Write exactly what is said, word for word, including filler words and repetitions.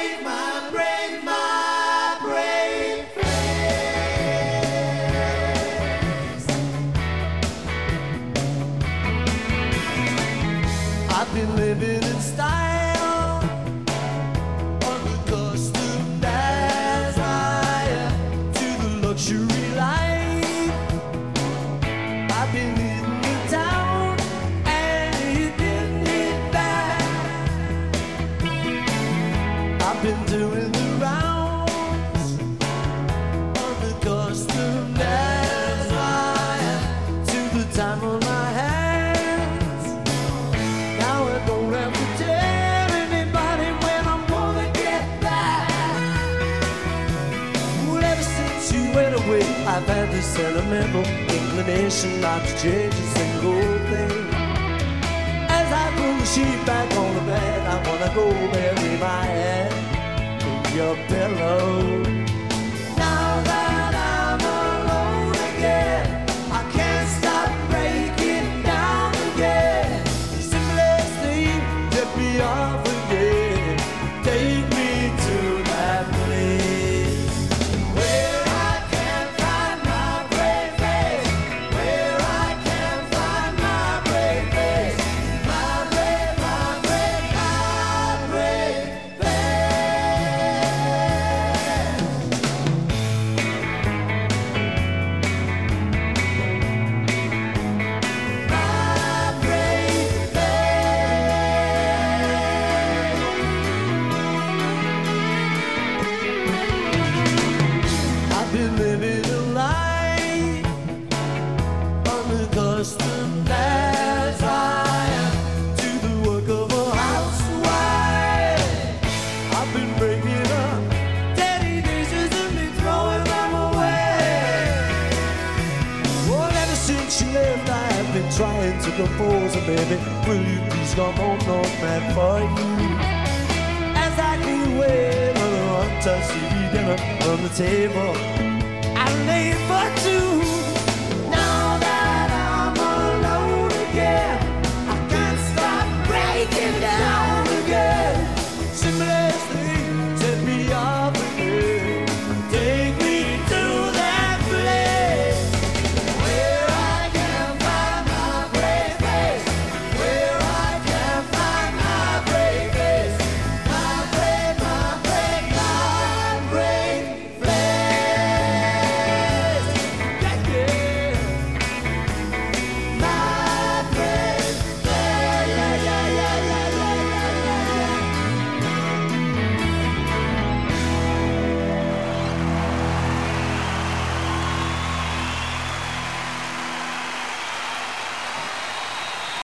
brave, my brave, my brave face. I've been living in style on the custom desire to the luxury life. I've been living in town and hitting it back. I've been doing the rounds on the custom desire to the time on my hands. Now I don't have to tell anybody when I'm gonna get back. Well, ever since you went away, I've had this sentimental inclination not to change a single thing. As I pull the sheet back on the bed, I wanna go bury my head in your pillow. Now that I'm alone again, I can't stop breaking down again. The simplest thing, let me off again. Take me to that place where I can find my brave face, where I can find my brave face, my brave, my brave, my brave I've been living a life on the custom desire to the work of a housewife. I've been breaking up dirty dishes and been throwing them away. Well, ever since she left, I have been trying to compose her, baby. Will you please come on, North Man, for you? As I clean away another untouched T V dinner on the table, I lay for two. Now that I'm alone again, I can't stop breaking down again. Simply